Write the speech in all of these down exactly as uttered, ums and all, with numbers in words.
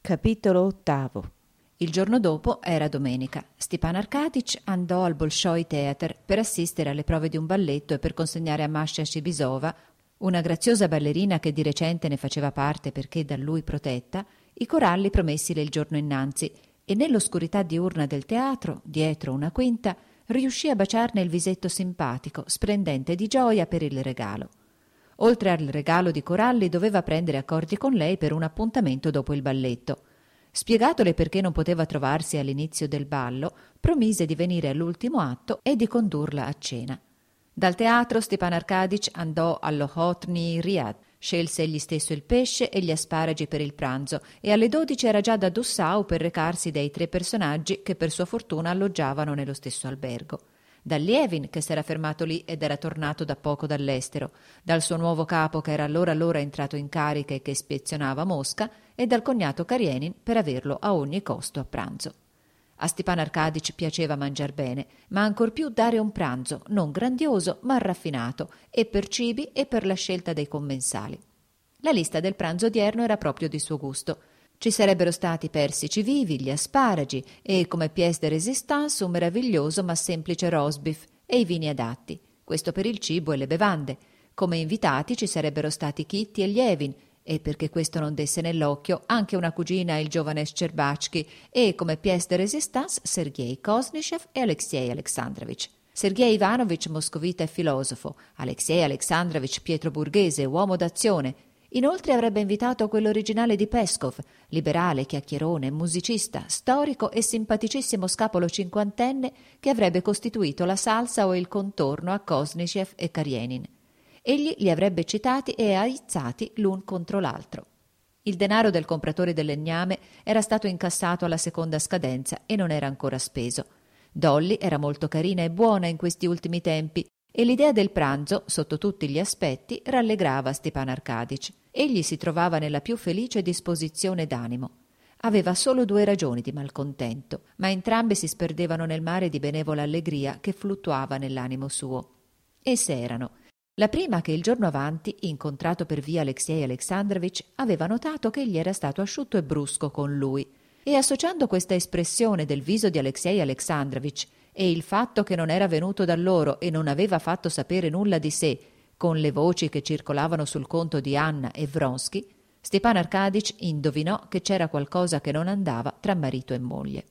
Capitolo ottavo. Il giorno dopo era domenica. Stepan Arcadic andò al Bolshoi Theater per assistere alle prove di un balletto e per consegnare a Masha Shibisova, una graziosa ballerina che di recente ne faceva parte perché da lui protetta, i coralli promessi il giorno innanzi, e nell'oscurità diurna del teatro, dietro una quinta, riuscì a baciarne il visetto simpatico, splendente di gioia per il regalo. Oltre al regalo di coralli doveva prendere accordi con lei per un appuntamento dopo il balletto. Spiegatole perché non poteva trovarsi all'inizio del ballo, promise di venire all'ultimo atto e di condurla a cena. Dal teatro Stepan Arcadic andò allo Hotny Riad, scelse egli stesso il pesce e gli asparagi per il pranzo e alle dodici era già da Dessau per recarsi dai tre personaggi che per sua fortuna alloggiavano nello stesso albergo. Da Lievin, che s'era fermato lì ed era tornato da poco dall'estero, dal suo nuovo capo che era allora allora entrato in carica e che ispezionava Mosca, e dal cognato Karienin per averlo a ogni costo a pranzo. A Stepan Arcadic piaceva mangiar bene, ma ancor più dare un pranzo, non grandioso ma raffinato, e per cibi e per la scelta dei commensali. La lista del pranzo odierno era proprio di suo gusto. Ci sarebbero stati persici vivi, gli asparagi e, come pièce de résistance, un meraviglioso ma semplice rosbif e i vini adatti, questo per il cibo e le bevande. Come invitati ci sarebbero stati Kitty e Lievin, e perché questo non desse nell'occhio, anche una cugina e il giovane Shcherbatsky, e come pièce de résistance Sergei Koznishev e Alexei Alexandrovich. Sergei Ivanovich moscovita e filosofo, Alexei Alexandrovich pietroburghese, uomo d'azione. Inoltre avrebbe invitato quell'originale di Peskov, liberale, chiacchierone, musicista, storico e simpaticissimo scapolo cinquantenne che avrebbe costituito la salsa o il contorno a Koznishev e Karienin. Egli li avrebbe citati e aizzati l'un contro l'altro. Il denaro del compratore del legname era stato incassato alla seconda scadenza e non era ancora speso. Dolly era molto carina e buona in questi ultimi tempi e l'idea del pranzo, sotto tutti gli aspetti, rallegrava Stepan Arcadic. Egli si trovava nella più felice disposizione d'animo. Aveva solo due ragioni di malcontento, ma entrambe si sperdevano nel mare di benevola allegria che fluttuava nell'animo suo. Esse erano: la prima, che il giorno avanti, incontrato per via Alexei Alexandrovich, aveva notato che egli era stato asciutto e brusco con lui, e associando questa espressione del viso di Alexei Alexandrovich e il fatto che non era venuto da loro e non aveva fatto sapere nulla di sé, con le voci che circolavano sul conto di Anna e Vronsky, Stepan Arcadic indovinò che c'era qualcosa che non andava tra marito e moglie.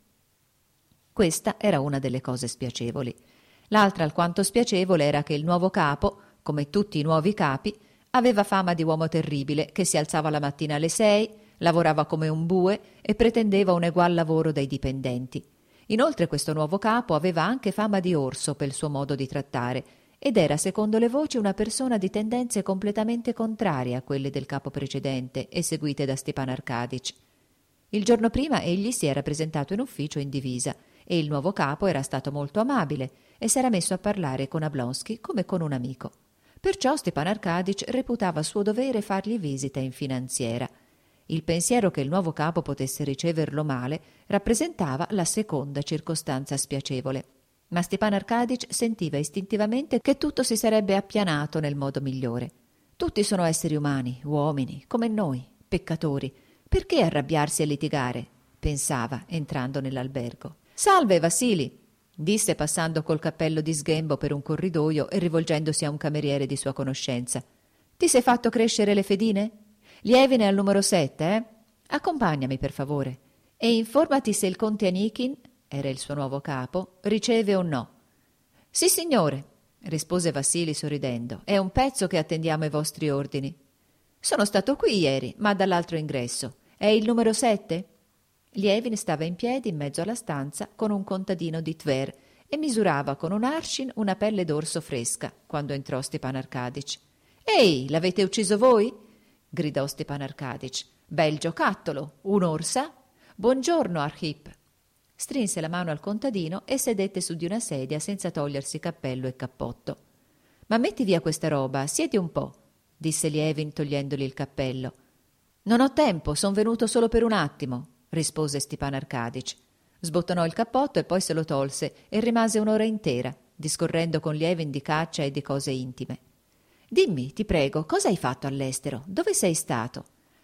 Questa era una delle cose spiacevoli. L'altra alquanto spiacevole era che il nuovo capo, come tutti i nuovi capi, aveva fama di uomo terribile che si alzava la mattina alle sei, lavorava come un bue e pretendeva un egual lavoro dai dipendenti. Inoltre questo nuovo capo aveva anche fama di orso per il suo modo di trattare ed era, secondo le voci, una persona di tendenze completamente contrarie a quelle del capo precedente e seguite da Stepan Arcadic. Il giorno prima egli si era presentato in ufficio in divisa e il nuovo capo era stato molto amabile e s'era messo a parlare con Oblonsky come con un amico. Perciò Stepan Arcadic reputava suo dovere fargli visita in finanziera. Il pensiero che il nuovo capo potesse riceverlo male rappresentava la seconda circostanza spiacevole. Ma Stepan Arcadic sentiva istintivamente che tutto si sarebbe appianato nel modo migliore. Tutti sono esseri umani, uomini, come noi, peccatori. Perché arrabbiarsi e litigare? Pensava, entrando nell'albergo. «Salve, Vassili!» disse passando col cappello di sghembo per un corridoio e rivolgendosi a un cameriere di sua conoscenza. «Ti sei fatto crescere le fedine? Lievin è al numero sette, eh? Accompagnami, per favore. E informati se il conte Anikin, era il suo nuovo capo, riceve o no». «Sì, signore», rispose Vassili sorridendo. «È un pezzo che attendiamo i vostri ordini». «Sono stato qui ieri, ma dall'altro ingresso. È il numero sette?» Lievin stava in piedi in mezzo alla stanza con un contadino di Tver e misurava con un arshin una pelle d'orso fresca quando entrò Stepan Arcadic. «Ehi, l'avete ucciso voi?» gridò Stepan Arcadic. «Bel giocattolo! Un'orsa? Buongiorno, Arhip!» Strinse la mano al contadino e sedette su di una sedia senza togliersi cappello e cappotto. «Ma metti via questa roba, siedi un po'», disse Lievin togliendogli il cappello. «Non ho tempo, son venuto solo per un attimo», rispose Stepan Arcadic. Sbottonò il cappotto e poi se lo tolse e rimase un'ora intera, discorrendo con Lievin di caccia e di cose intime. «Dimmi, ti prego, cosa hai fatto all'estero? Dove sei stato?»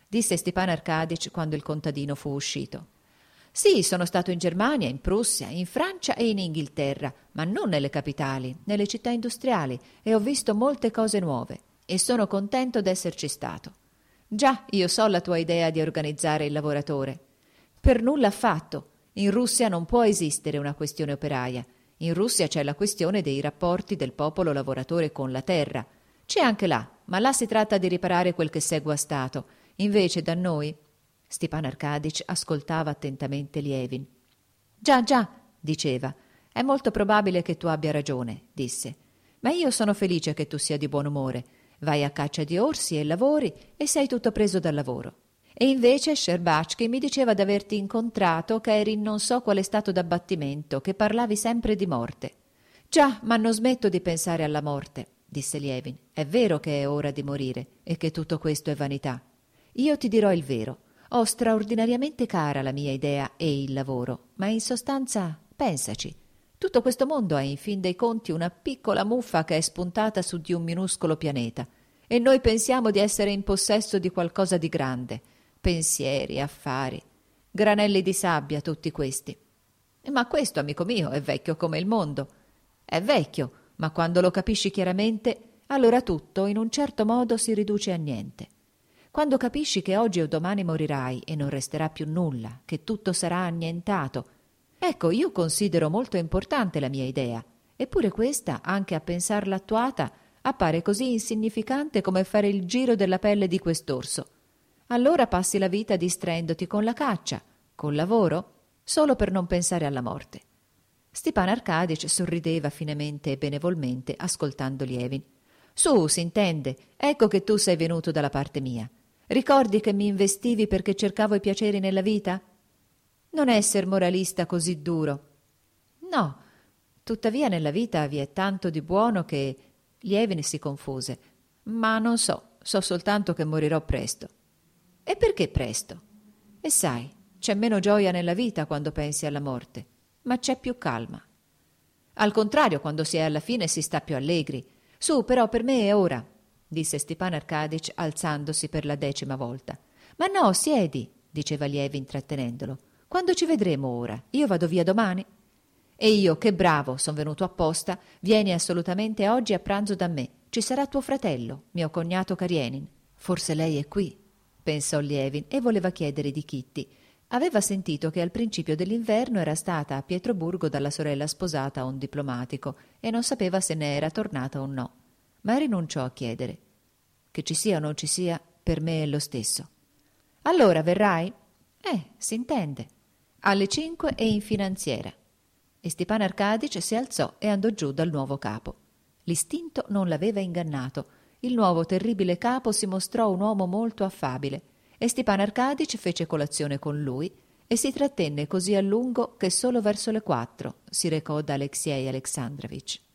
disse Stepan Arcadic quando il contadino fu uscito. Sì, sono stato in Germania, in Prussia, in Francia e in Inghilterra, ma non nelle capitali, nelle città industriali, e ho visto molte cose nuove, e sono contento d'esserci stato. Già, io so la tua idea di organizzare il lavoratore. Per nulla affatto. In Russia non può esistere una questione operaia. In Russia c'è la questione dei rapporti del popolo lavoratore con la terra. C'è anche là, ma là si tratta di riparare quel che s'è guastato. Invece da noi... Stepan Arcadic ascoltava attentamente Lievin. Già, già, diceva. È molto probabile che tu abbia ragione, disse. Ma io sono felice che tu sia di buon umore. Vai a caccia di orsi e lavori e sei tutto preso dal lavoro. E invece Scherbatsky mi diceva d'averti incontrato, che eri in non so quale stato d'abbattimento, che parlavi sempre di morte. Già, ma non smetto di pensare alla morte, disse Lievin. È vero che è ora di morire e che tutto questo è vanità. Io ti dirò il vero. Ho straordinariamente cara la mia idea e il lavoro, ma in sostanza, pensaci, tutto questo mondo è in fin dei conti una piccola muffa che è spuntata su di un minuscolo pianeta, e noi pensiamo di essere in possesso di qualcosa di grande, pensieri, affari, granelli di sabbia tutti questi. Ma questo, amico mio, è vecchio come il mondo. È vecchio, ma quando lo capisci chiaramente, allora tutto in un certo modo si riduce a niente. Quando capisci che oggi o domani morirai e non resterà più nulla, che tutto sarà annientato. Ecco, io considero molto importante la mia idea, eppure questa, anche a pensarla attuata, appare così insignificante come fare il giro della pelle di quest'orso. Allora passi la vita distraendoti con la caccia, col lavoro, solo per non pensare alla morte. Stepan Arcadic sorrideva finemente e benevolmente, ascoltando Lievin. Su, s'intende, ecco che tu sei venuto dalla parte mia. Ricordi che mi investivi perché cercavo i piaceri nella vita? Non esser moralista così duro. No, tuttavia nella vita vi è tanto di buono che... Lievin si confuse. Ma non so, so soltanto che morirò presto. E perché presto? E sai, c'è meno gioia nella vita quando pensi alla morte, ma c'è più calma. Al contrario, quando si è alla fine si sta più allegri. Su, però per me è ora, disse Stepan Arcadic alzandosi per la decima volta. Ma no, siedi, diceva Lievin trattenendolo. Quando ci vedremo ora? Io vado via domani? E io, che bravo, son venuto apposta. Vieni assolutamente oggi a pranzo da me. Ci sarà tuo fratello, mio cognato Karienin. Forse lei è qui, pensò Lievin, e voleva chiedere di Kitty. Aveva sentito che al principio dell'inverno era stata a Pietroburgo dalla sorella sposata a un diplomatico e non sapeva se ne era tornata o no. Ma rinunciò a chiedere. Che ci sia o non ci sia, per me è lo stesso. Allora verrai? Eh, s'intende. Alle cinque e in finanziera. E Stepan Arcadic si alzò e andò giù dal nuovo capo. L'istinto non l'aveva ingannato. Il nuovo terribile capo si mostrò un uomo molto affabile e Stepan Arcadic fece colazione con lui e si trattenne così a lungo che solo verso le quattro si recò da Alexei Alexandrovich.